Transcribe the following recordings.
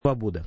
Свобода.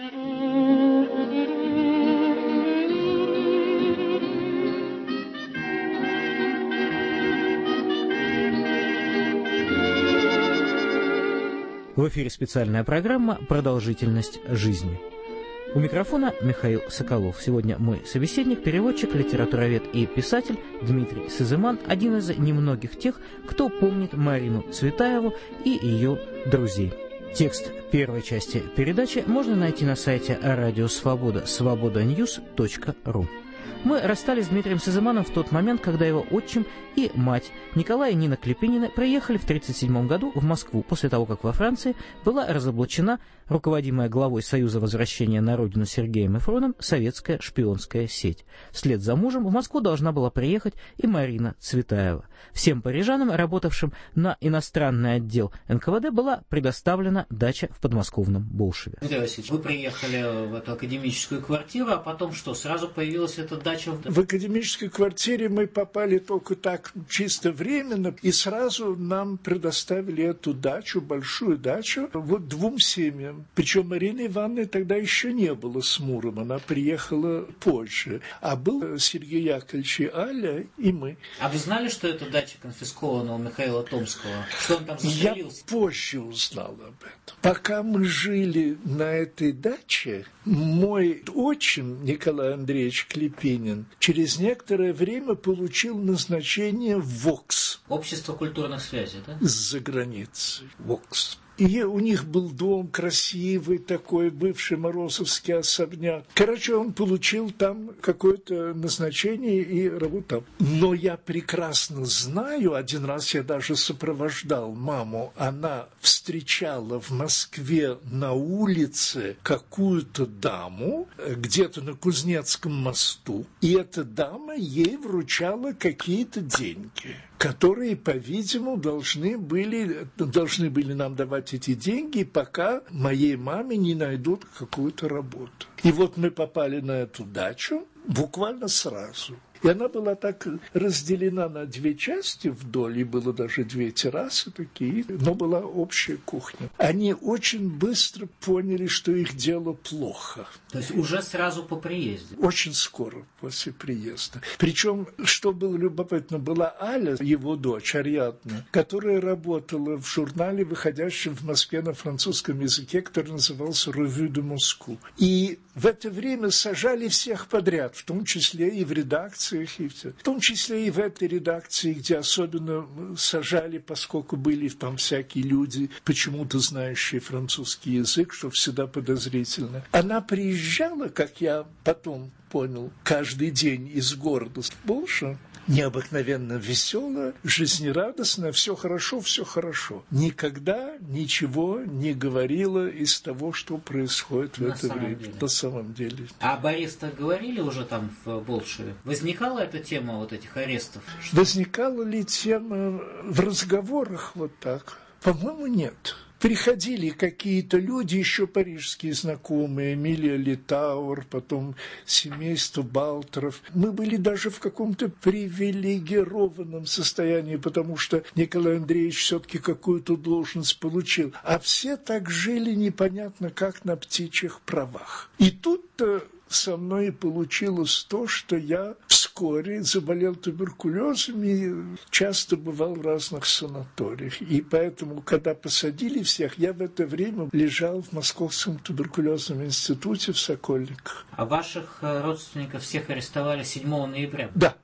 В эфире специальная программа «Продолжительность жизни». У микрофона Михаил Соколов. Сегодня мой собеседник, переводчик, литературовед и писатель Дмитрий Сызыман, один из немногих тех, кто помнит Марину Цветаеву и ее друзей. Текст первой части передачи можно найти на сайте Радио Свобода svobodanews.ru. Мы расстались с Дмитрием Сызыманом в тот момент, когда его отчим и мать Николай и Нина Клепинины приехали в 1937 году в Москву после того, как во Франции была разоблачена руководимая главой Союза возвращения на родину Сергеем Эфроном советская шпионская сеть. Вслед за мужем в Москву должна была приехать и Марина Цветаева. Всем парижанам, работавшим на иностранный отдел НКВД, была предоставлена дача в подмосковном Болшеве. Дмитрий Васильевич, вы приехали в эту академическую квартиру, а потом что, сразу появилась эта дача? В академической квартире мы попали только так, чисто временно, и сразу нам предоставили эту дачу, большую дачу, вот двум семьям. Причем Марины Ивановны тогда еще не было с мужем, она приехала позже. А был Сергей Яковлевич и Аля, и мы. А вы знали, что эта дача конфискована у Михаила Томского? Что он там застрелился? Я позже узнал об этом. Пока мы жили на этой даче, мой отчим Николай Андреевич Клепинин через некоторое время получил назначение в ВОКС. Общество культурных связей, да? За границей. ВОКС. И у них был дом красивый такой, бывший Морозовский особняк. Короче, он получил там какое-то назначение и работал. Но я прекрасно знаю, один раз я даже сопровождал маму, она встречала в Москве на улице какую-то даму, где-то на Кузнецком мосту, и эта дама ей вручала какие-то деньги, которые, по-видимому, должны были нам давать эти деньги, пока моей маме не найдут какую-то работу. И вот мы попали на эту дачу буквально сразу. И она была так разделена на две части вдоль, и было даже две террасы такие, но была общая кухня. Они очень быстро поняли, что их дело плохо. То есть уже сразу по приезде? Очень скоро после приезда. Причем, что было любопытно, была Аля, его дочь, Ариадна, которая работала в журнале, выходящем в Москве на французском языке, который назывался «Revue de Moscou». И в это время сажали всех подряд, в том числе и в редакции, и все. В том числе и в этой редакции, где особенно сажали, поскольку были там всякие люди, почему-то знающие французский язык, что всегда подозрительно. Она приезжала, как я потом понял, каждый день из города Болша, необыкновенно веселая, жизнерадостная, все хорошо, все хорошо. Никогда ничего не говорила из того, что происходит в это время. На самом деле. А об арестах говорили уже там в Болшеве? Возникала эта тема вот этих арестов? Возникала ли тема в разговорах вот так? По-моему, нет. Приходили какие-то люди, еще парижские знакомые, Эмилия Литауэр, потом семейство Балтеров. Мы были даже в каком-то привилегированном состоянии, потому что Николай Андреевич все-таки какую-то должность получил. А все так жили непонятно как на птичьих правах. И тут-то со мной получилось то, что я вскоре заболел туберкулезом и часто бывал в разных санаториях. И поэтому, когда посадили всех, я в это время лежал в Московском туберкулезном институте в Сокольниках. А ваших родственников всех арестовали 7 ноября? Да.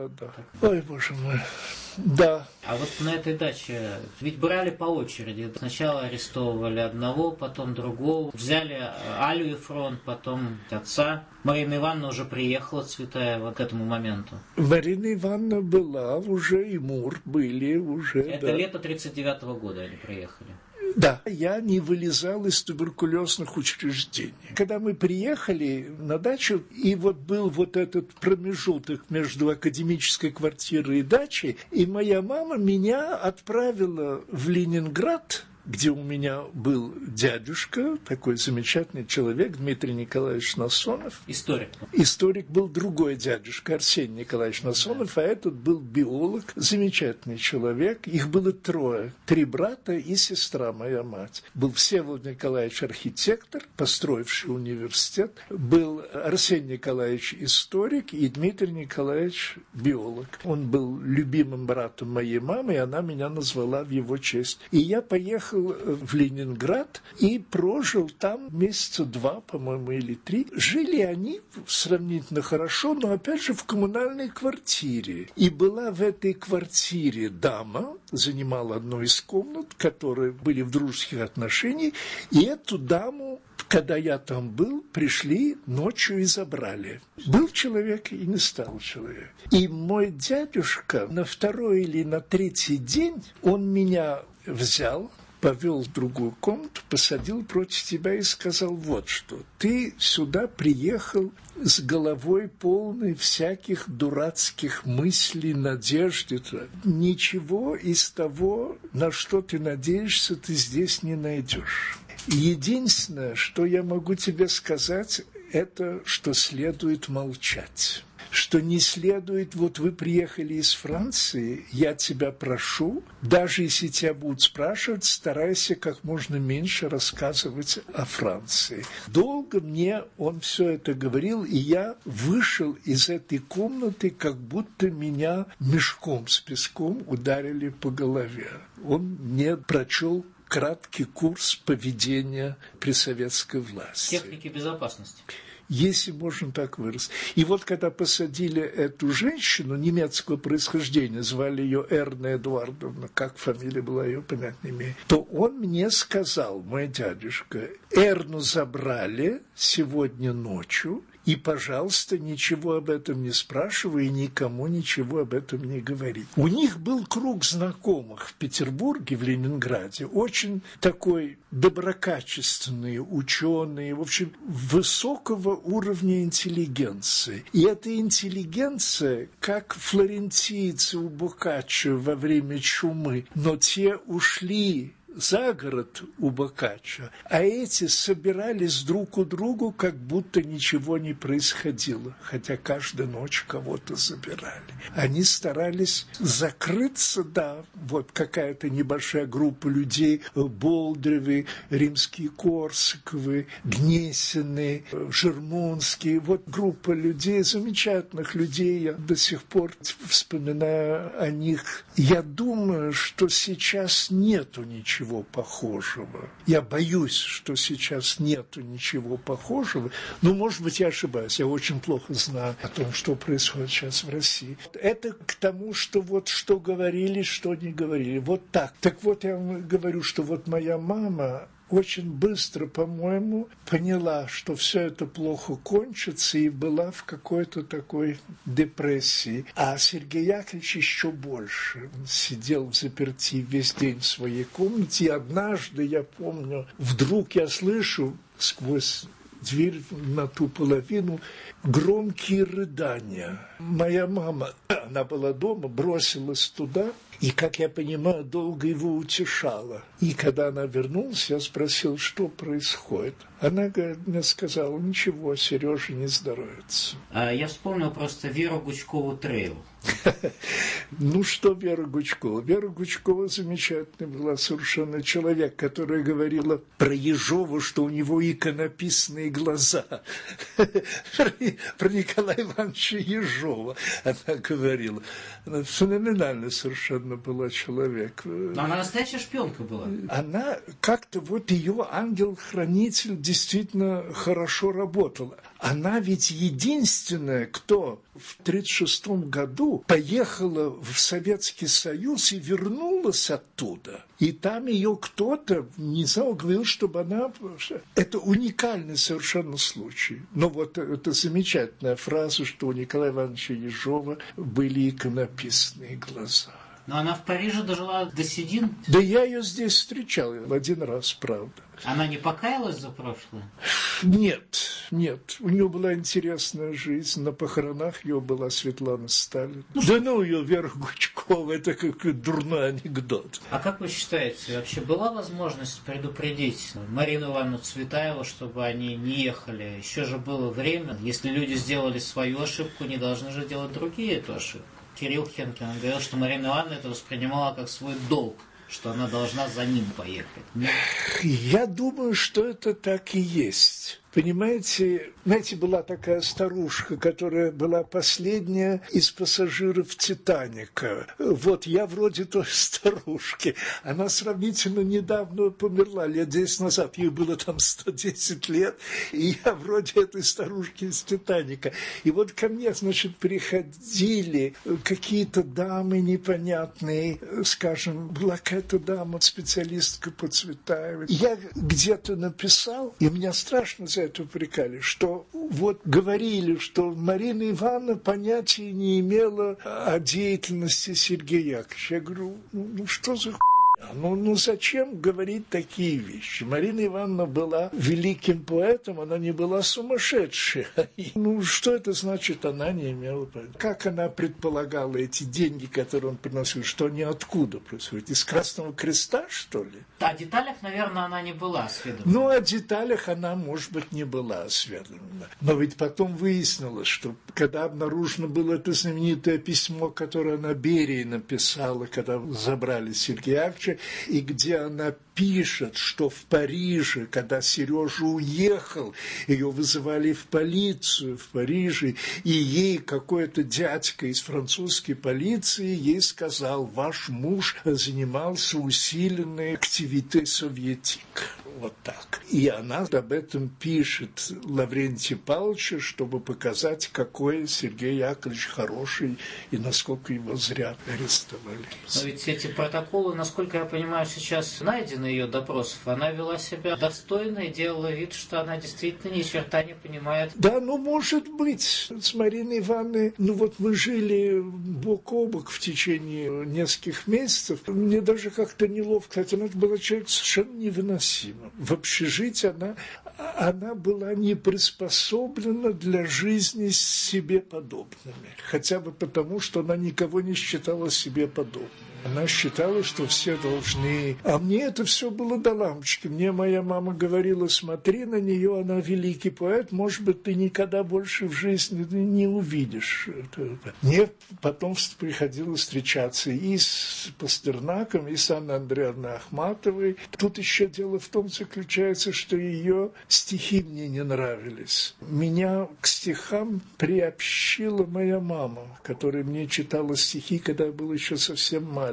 Ой, боже мой. Да. А вот на этой даче ведь брали по очереди. Сначала арестовывали одного, потом другого. Взяли Алю Эфрон, потом отца. Марина Ивановна уже приехала, Цветаева, к этому моменту. Марина Ивановна была уже, и Мур были уже. Это лето 1939 года они приехали. Да, я не вылезал из туберкулезных учреждений. Когда мы приехали на дачу, и вот был вот этот промежуток между академической квартирой и дачей, и моя мама меня отправила в Ленинград где у меня был дядюшка, такой замечательный человек, Дмитрий Николаевич Насонов. Историк. Историк был другой дядюшка, Арсений Николаевич Насонов, а этот был биолог, замечательный человек. Их было трое, 3 брата и сестра, моя мать. Был Всеволод Николаевич архитектор, построивший университет, был Арсений Николаевич историк и Дмитрий Николаевич биолог. Он был любимым братом моей мамы, и она меня назвала в его честь. И я поехал в Ленинград и прожил там месяца 2, по-моему, или 3. Жили они сравнительно хорошо, но опять же в коммунальной квартире. И была в этой квартире дама, занимала одну из комнат, которые были в дружеских отношениях, и эту даму, когда я там был, пришли ночью и забрали. Был человек и не стал человек. И мой дядюшка на 2-й или на 3-й день, он меня взял, повел в другую комнату, посадил против тебя и сказал: вот что, ты сюда приехал с головой полной всяких дурацких мыслей, надежд. Ничего из того, на что ты надеешься, ты здесь не найдешь. Единственное, что я могу тебе сказать, это, что следует молчать. Что не следует, вот вы приехали из Франции, я тебя прошу, даже если тебя будут спрашивать, старайся как можно меньше рассказывать о Франции. Долго мне он все это говорил, и я вышел из этой комнаты, как будто меня мешком с песком ударили по голове. Он мне прочел краткий курс поведения при советской власти. Техники безопасности. Если можно так выразить. И вот когда посадили эту женщину немецкого происхождения, звали ее Эрна Эдуардовна, как фамилия была, ее понять не имею, то он мне сказал, мой дядюшка: Эрну забрали сегодня ночью, и, пожалуйста, ничего об этом не спрашивай и никому ничего об этом не говори. У них был круг знакомых в Петербурге, в Ленинграде, очень такой доброкачественные ученые, в общем, высокого уровня интеллигенции. И эта интеллигенция, как флорентийцы у Боккаччо во время чумы, но те ушли за город у Боккаччо, а эти собирались друг у друга, как будто ничего не происходило, хотя каждую ночь кого-то забирали. Они старались закрыться, да, вот какая-то небольшая группа людей, Болдыревы, Римские-Корсаковы, Гнесины, Жермунские, вот группа людей, замечательных людей, я до сих пор вспоминаю о них. Я думаю, что сейчас нету ничего похожего. Я боюсь, что сейчас нету ничего похожего, но, может быть, я ошибаюсь. Я очень плохо знаю о том, что происходит сейчас в России. Это к тому, что вот что говорили, что не говорили. Вот так. Так вот, я вам говорю, что вот моя мама очень быстро, по-моему, поняла, что все это плохо кончится, и была в какой-то такой депрессии. А Сергей Яковлевич еще больше. Он сидел взаперти весь день в своей комнате, и однажды, я помню, вдруг я слышу сквозь дверь на ту половину громкие рыдания. Моя мама, она была дома, бросилась туда, и, как я понимаю, долго его утешала. И когда она вернулась, я спросил, что происходит. Она мне сказала: ничего, Сережа не здоровится. Я вспомнил просто Веру Гучкову-Трейл. Ну что Вера Гучкова? Вера Гучкова замечательная была совершенно человек, которая говорила про Ежова, что у него иконописные глаза. Про Николая Ивановича Ежова она говорила. Она феноменально совершенно была человек. Но она настоящая шпионка была. Она как-то вот ее ангел-хранитель действительно хорошо работал. Она ведь единственная, кто в 1936 году поехала в Советский Союз и вернулась оттуда. И там ее кто-то, не знаю, говорил, чтобы она... Это уникальный совершенно случай. Но вот это замечательная фраза, что у Николая Ивановича Ежова были иконописные глаза. Но она в Париже дожила до седин. Да я ее здесь встречал один раз, правда. Она не покаялась за прошлое? Нет. Нет. У нее была интересная жизнь. На похоронах ее была Светлана Сталина. Да ну ее Вера Гучкова, это как дурной анекдот. А как вы считаете, вообще была возможность предупредить Марину Ивановну Цветаеву, чтобы они не ехали? Еще же было время. Если люди сделали свою ошибку, не должны же делать другие эту ошибку. Кирилл Хенкин говорил, что Марина Ивановна это воспринимала как свой долг, что она должна за ним поехать. Я думаю, что это так и есть. Понимаете, знаете, была такая старушка, которая была последняя из пассажиров «Титаника». Вот я вроде той старушки. Она сравнительно недавно померла, лет 10 назад. Ей было там 110 лет. И я вроде этой старушки из «Титаника». И вот ко мне, значит, приходили какие-то дамы непонятные. Скажем, была какая-то дама, специалистка по Цветаевой. Я где-то написал, и меня страшно за это упрекали, что вот говорили, что Марина Ивановна понятия не имела о деятельности Сергея Яковлевича. Я говорю, ну что за хуйня? Ну зачем говорить такие вещи? Марина Ивановна была великим поэтом, она не была сумасшедшей. Ну что это значит, она не имела поэта? Как она предполагала эти деньги, которые он приносил, что они откуда происходят? Из Красного Креста, что ли? О деталях, наверное, она не была осведомлена. Ну, о деталях она, может быть, не была осведомлена. Но ведь потом выяснилось, что когда обнаружено было это знаменитое письмо, которое она Берии написала, когда забрали Сергея Яковлевича, и где она пишет, что в Париже, когда Сережа уехал, ее вызывали в полицию в Париже, и ей какой-то дядька из французской полиции ей сказал, ваш муж занимался усиленной активитой советик. Вот так. И она об этом пишет Лаврентию Павловичу, чтобы показать, какой Сергей Яковлевич хороший и насколько его зря арестовали. Но ведь эти протоколы, насколько я понимаю, сейчас найдены ее допросов. Она вела себя достойно и делала вид, что она действительно ни черта не понимает. Да, ну, может быть, с Мариной Ивановной, ну, вот мы жили бок о бок в течение нескольких месяцев. Мне даже как-то неловко, хотя она была человек совершенно невыносимым. В общежитии она была не приспособлена для жизни с себе подобными. Хотя бы потому, что она никого не считала себе подобным. Она считала, что все должны... А мне это все было до лампочки. Мне моя мама говорила, смотри на нее, она великий поэт, может быть, ты никогда больше в жизни не увидишь. Мне потом приходилось встречаться и с Пастернаком, и с Анной Андреевной Ахматовой. Тут еще дело в том заключается, что ее стихи мне не нравились. Меня к стихам приобщила моя мама, которая мне читала стихи, когда я был еще совсем маленьким.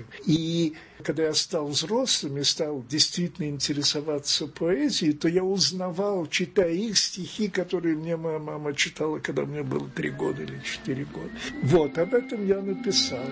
И когда я стал взрослым и стал действительно интересоваться поэзией, то я узнавал, читая их стихи, которые мне моя мама читала, когда мне было 3 года или 4 года. Вот, об этом я написал.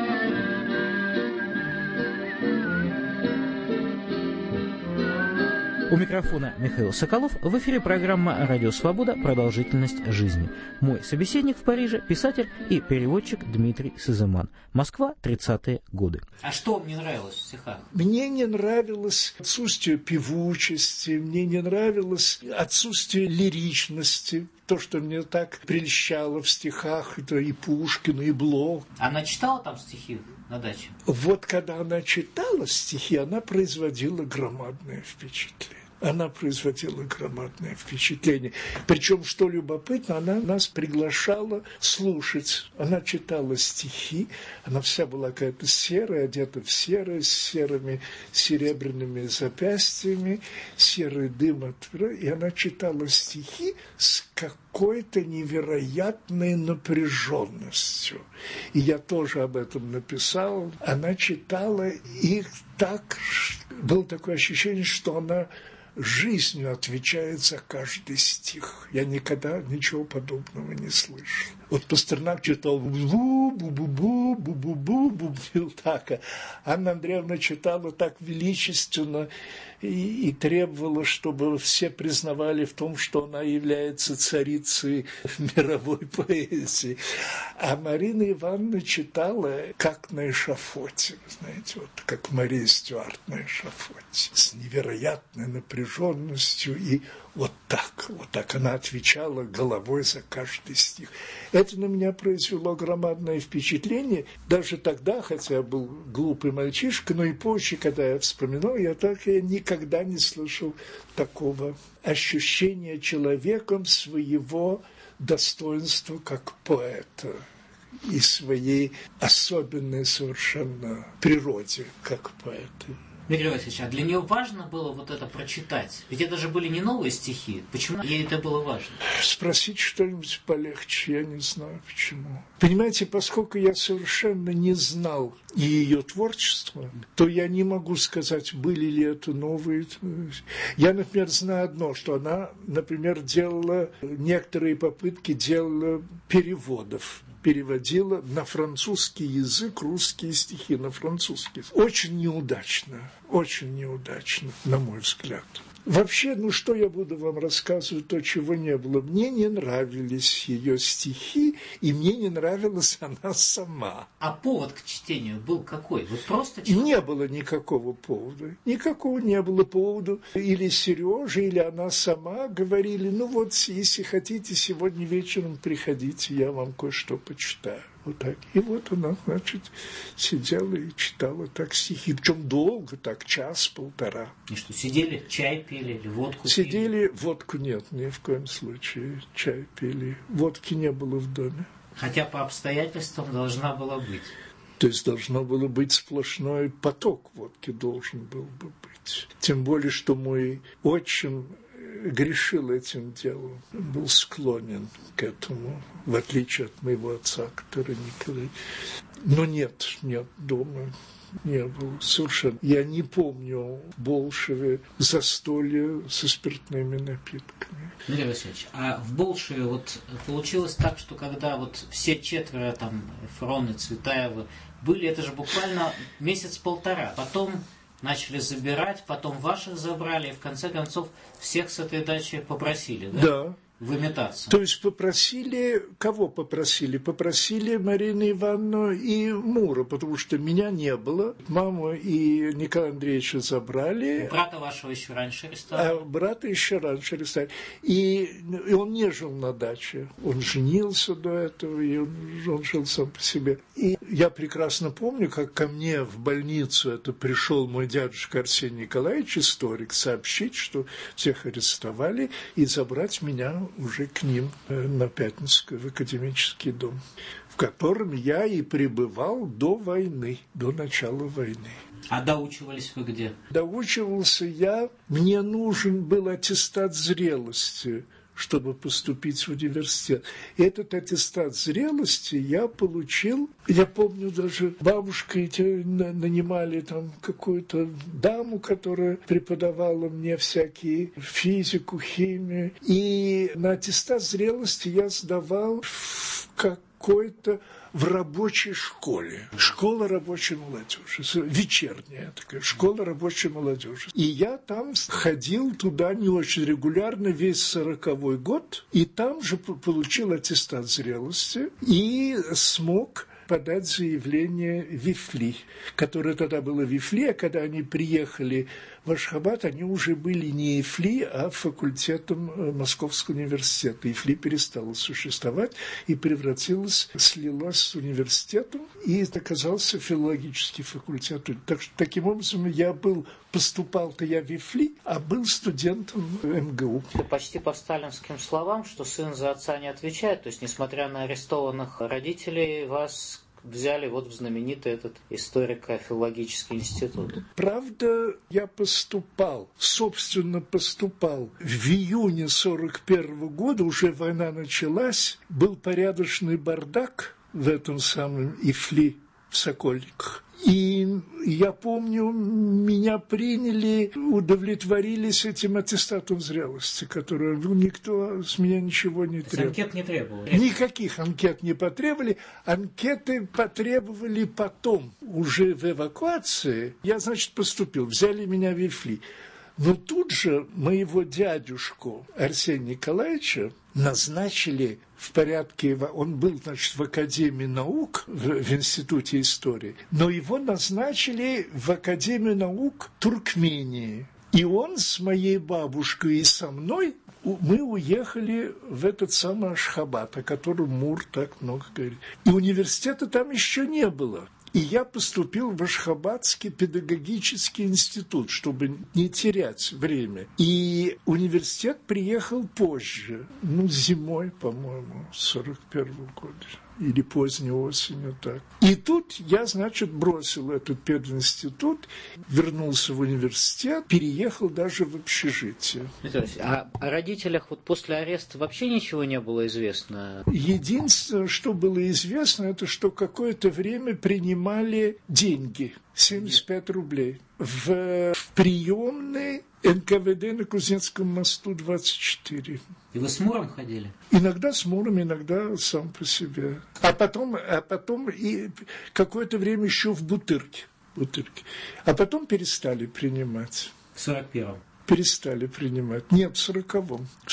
У микрофона Михаил Соколов. В эфире программа «Радио Свобода. Продолжительность жизни». Мой собеседник в Париже – писатель и переводчик Дмитрий Сызыман. Москва, 30-е годы. А что вам не нравилось в стихах? Мне не нравилось отсутствие певучести, мне не нравилось отсутствие лиричности. То, что мне так прельщало в стихах, это и Пушкин, и Блок. Она читала там стихи на даче? Вот когда она читала стихи, она производила громадное впечатление. Она производила громадное впечатление. Причем, что любопытно, она нас приглашала слушать. Она читала стихи, она вся была какая-то серая, одета в серое, с серыми серебряными запястьями, серый дым от... И она читала стихи с какой-то невероятной напряженностью. И я тоже об этом написал. Она читала их так... Было такое ощущение, что она жизнью отвечает за каждый стих. Я никогда ничего подобного не слышал. Вот Пастернак читал бу-бу-бу, бу-бу-бу, бубнил так. А Анна Андреевна читала так величественно и требовала, чтобы все признавали в том, что она является царицей мировой поэзии. А Марина Ивановна читала как на эшафоте, знаете, вот как Мария Стюарт на эшафоте, с невероятной напряженностью и Вот так она отвечала головой за каждый стих. Это на меня произвело громадное впечатление. Даже тогда, хотя я был глупый мальчишка, но и позже, когда я вспоминал, я никогда не слышал такого ощущения человеком своего достоинства как поэта и своей особенной совершенно природе как поэта. Дмитрий Васильевич, а для нее важно было вот это прочитать? Ведь это же были не новые стихи. Почему ей это было важно? Спросить что-нибудь полегче, я не знаю почему. Понимаете, поскольку я совершенно не знал ее творчества, то я не могу сказать, были ли это новые. Я, например, знаю одно, что она, например, делала некоторые попытки, делала переводов. Переводила на французский язык русские стихи, на французский. Очень неудачно, на мой взгляд. Вообще, что я буду вам рассказывать, то, чего не было. Мне не нравились ее стихи, и мне не нравилась она сама. А повод к чтению был какой? Вы просто читали? Не было никакого повода. Никакого не было повода. Или Сережа, или она сама говорили, если хотите, сегодня вечером приходите, я вам кое-что почитаю. Вот так. И вот она, сидела и читала так стихи. Причем долго, так, час-полтора. И что, сидели, чай пили или водку пили? Сидели, водку нет, ни в коем случае. Чай пили. Водки не было в доме. Хотя по обстоятельствам должна была быть. То есть должно было быть сплошной поток водки, должен был бы быть. Тем более, что мой отчим грешил этим делом, был склонен к этому, в отличие от моего отца, который никогда... Но нет, дома не было совершенно. Я не помню в Болшеве застолья со спиртными напитками. Дмитрий Васильевич, а в Болшеве получилось так, что когда все четверо, Фрон и Цветаева, были, это же буквально месяц-полтора. Потом начали забирать, потом ваших забрали, и в конце концов всех с этой дачи попросили, да? Да. Выметаться. То есть попросили, кого попросили? Попросили Марину Ивановну и Мура, потому что меня не было. Маму и Николая Андреевича забрали. Брата вашего еще раньше арестовали. А брата еще раньше арестовали. И он не жил на даче. Он женился до этого, и он жил сам по себе. И я прекрасно помню, как ко мне в больницу пришел мой дядюшка Арсений Николаевич, историк, сообщить, что всех арестовали, и забрать меня уже к ним на Пятницкую, в академический дом, в котором я и пребывал до войны, до начала войны. А доучивались вы где? Доучивался я, мне нужен был аттестат зрелости, чтобы поступить в университет. И этот аттестат зрелости я получил. Я помню, даже бабушка нанимали какую-то даму, которая преподавала мне всякие физику, химию. И на аттестат зрелости я сдавал в какой-то в рабочей школе. Школа рабочей молодежи. Вечерняя такая школа рабочей молодежи. И я там ходил туда не очень регулярно весь 40-й год. И там же получил аттестат зрелости. И смог подать заявление в ИФЛИ, которое тогда было в ИФЛИ, а когда они приехали в Ашхабад, они уже были не ИФЛИ, а факультетом Московского университета. ИФЛИ перестало существовать и слилась с университетом, и оказался филологический факультет. Так что таким образом поступал-то я в ИФЛИ, а был студентом МГУ. Это почти по сталинским словам, что сын за отца не отвечает, то есть, несмотря на арестованных родителей, вас взяли в знаменитый этот историко-филологический институт. Правда, я поступал в июне 41 года, уже война началась, был порядочный бардак в этом самом ИФЛИ в Сокольниках. И я помню, меня приняли, удовлетворились этим аттестатом зрелости, который никто с меня ничего не требовал. Анкет не требовал? Никаких анкет не потребовали. Анкеты потребовали потом, уже в эвакуации. Я, поступил, взяли меня в ИФЛИ. Но тут же моего дядюшку Арсения Николаевича назначили в порядке, он был, в Академии наук, в Институте истории, но его назначили в Академию наук Туркмении. И он с моей бабушкой и со мной, мы уехали в этот самый Ашхабад, о котором Мур так много говорит. И университета там еще не было. И я поступил в Ашхабадский педагогический институт, чтобы не терять время. И университет приехал позже, зимой, по-моему, 41-го года. Или поздней осенью, так. И тут я, бросил этот пединститут, вернулся в университет, переехал даже в общежитие. А о родителях после ареста вообще ничего не было известно? Единственное, что было известно, это что какое-то время принимали деньги, 75 рублей, в приемной НКВД на Кузнецком мосту 24. И вы с Муром ходили? Иногда с Муром, иногда сам по себе. А потом и какое-то время еще в Бутырке. А потом перестали принимать. В 41-м? Перестали принимать. Нет, в 40-м. В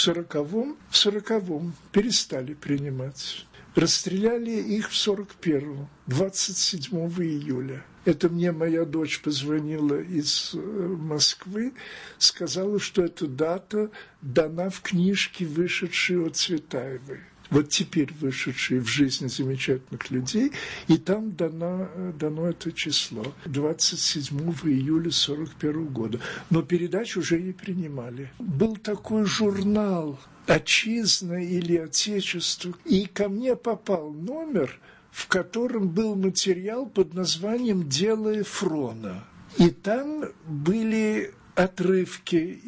40-м перестали принимать. Расстреляли их в 41-м, 27 июля. Это мне моя дочь позвонила из Москвы, сказала, что эта дата дана в книжке, вышедшей от Цветаевой. Вот теперь вышедшей в жизни замечательных людей, и там дано это число, 27 июля 1941 года. Но передачу уже не принимали. Был такой журнал «Отчизна» или «Отечество», и ко мне попал номер, в котором был материал под названием «Дело Эфрона». И там были отрывки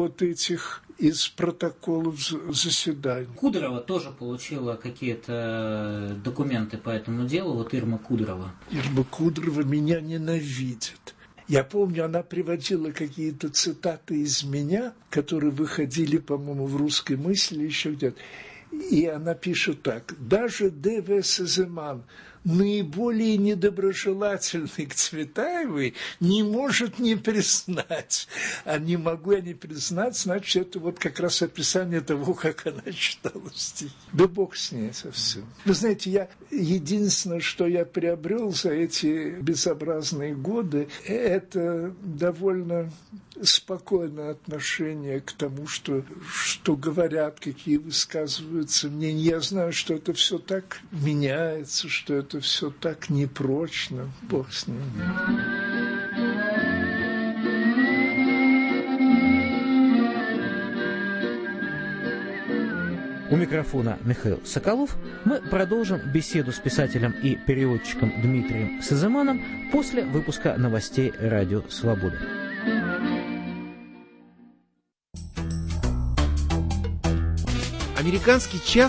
из протоколов заседаний. Кудрова тоже получила какие-то документы по этому делу, Ирма Кудрова. Ирма Кудрова меня ненавидит. Я помню, она приводила какие-то цитаты из меня, которые выходили, по-моему, в «Русской мысли» еще где-то. И она пишет так: даже Д.В. Сызыман, наиболее недоброжелательный к Цветаевой, не может не признать. А не могу я не признать, значит, это как раз описание того, как она читала стихи. Да бог с ней совсем. Вы знаете, единственное, что я приобрел за эти безобразные годы, это довольно спокойное отношение к тому, что говорят, какие высказываются мнения. Я знаю, что это все так меняется, что это все так непрочно. Бог с ним. У микрофона Михаил Соколов. Мы продолжим беседу с писателем и переводчиком Дмитрием Сызыманом после выпуска новостей Радио Свобода. Американский час